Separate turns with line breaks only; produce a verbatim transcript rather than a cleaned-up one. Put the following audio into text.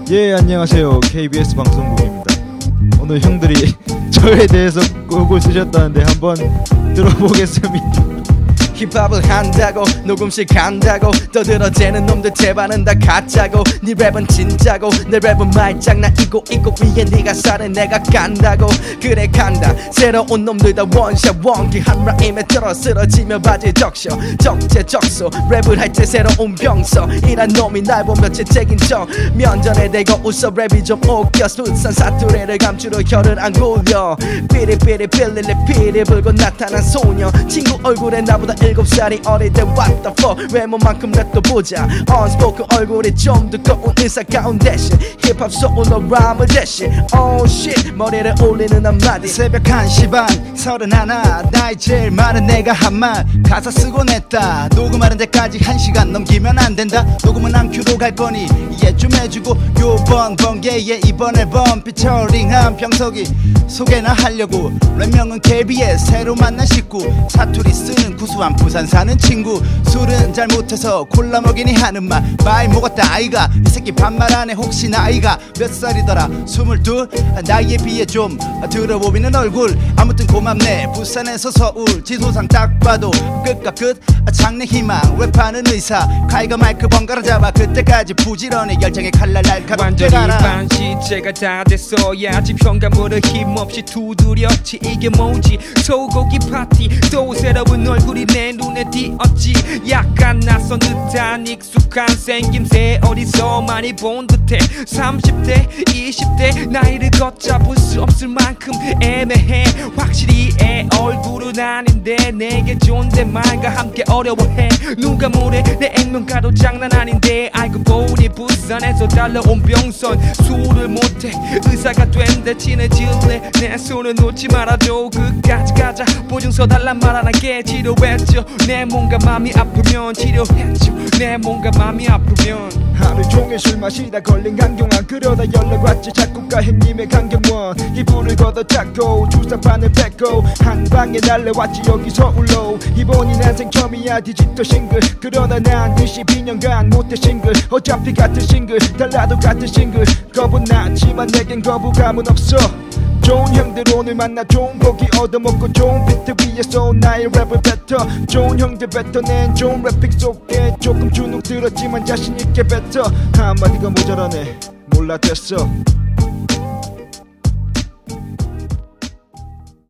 예, 안녕하세요. 케이비에스 방송국입니다. 오늘 형들이 저에 대해서 곡을 쓰셨다는데 한번 들어보겠습니다.
힙합을 한다고 녹음실 간다고 떠들어대는 놈들 제반은 다 가짜고 네 랩은 진짜고 내 랩은 말장난 이고 이고 위에 네가 살에 내가 간다고 그래 간다 새로운 놈들 다 원샷 원기 한 라임에 들어 쓰러지며 바지 적셔 적재적소 랩을 할 때 새로운 병서 이란 놈이 날 보며 재채긴 척 면전에 대고 웃어 랩이 좀 웃겨 숫산 사투리를 감추려 혀를 안 굴려 삐리삐리 빌릴리 피리 불고 나타난 소녀 친구 얼굴에 나보다 일곱 살이 어릴 때 what the fuck 외모만큼 랩도 보자 unspoken 얼굴이 좀 두꺼운 인사 가운 대신 힙합 소울로 람을 대신 oh shit 머리를 올리는 한마디
새벽 한 시 반 서른 하나 나이 제일 많은 내가 한 말 가사 쓰고 냈다 녹음하는 데까지 한 시간 넘기면 안 된다 녹음은 앙큐로 갈 거니 이해 좀 해주고 요번 번개의 이번 앨범 피처링한 병석이 소개나 하려고 랩명은 케이비에스 새로 만난 식구 사투리 쓰는 구수한 부산 사는 친구 술은 잘못해서 콜라 먹이니 하는 말 많이 먹었다 아이가 이 새끼 반말하네 혹시 나이가 몇 살이더라 스물둘 나이에 비해 좀 들어 보이는 얼굴 아무튼 고맙네 부산에서 서울 지도상 딱 봐도 끝과 끝 장래 희망 랩하는 의사 칼과 마이크 번갈아 잡아 그때까지 부지런히 열정의 칼날 날카롭게
완전히
가라
반 시제가 다 됐어야지 평가물을 힘없이 두드렸지 이게 뭐지 소고기 파티 또 새로운 얼굴이 내 눈에 띄었지 약간 낯선 듯한 익숙한 생김새 어디서 많이 본 듯해 삼십 대 이십 대 나이를 걷잡을 수 없을 만큼 애매해 확실히 애 얼굴은 아닌데 내게 존댓말과 함께 어려워해 누가 뭐래 내 액면가도 장난 아닌데 알고 보니 부산에서 달려온 병선 술을 못해 의사가 된대 친해질래 내 손을 놓지 말아줘 끝까지 가자 보증서 달란 말 안 하게 치료했죠 내 몸과 맘이 아프면 치료했죠 내 몸과 맘이 아프면
하루 종일 술 마시다 걸린 강경환 그러다 연락 왔지 작곡가 형님의 강경원 이불을 걷어잡고 주사판을 뱉고 한방에 날려왔지 여기 서울로 이번이 난생 처음이야 디지털 싱글 그러다 난 이십이 년간 못해 싱글 어차피 같은 싱글 달라도 같은 싱글 겁은 나지만 내겐 거부감은 없어 좋은 형들 오늘 만나 좋은 고기 얻어먹고 좋은 비트 위에서 나의 랩을 뱉어 좋은 형들 뱉어낸 좋은 래핑 속에 조금 주눅 들었지만 자신있게 뱉어 한마디가 모자라네 몰라 됐어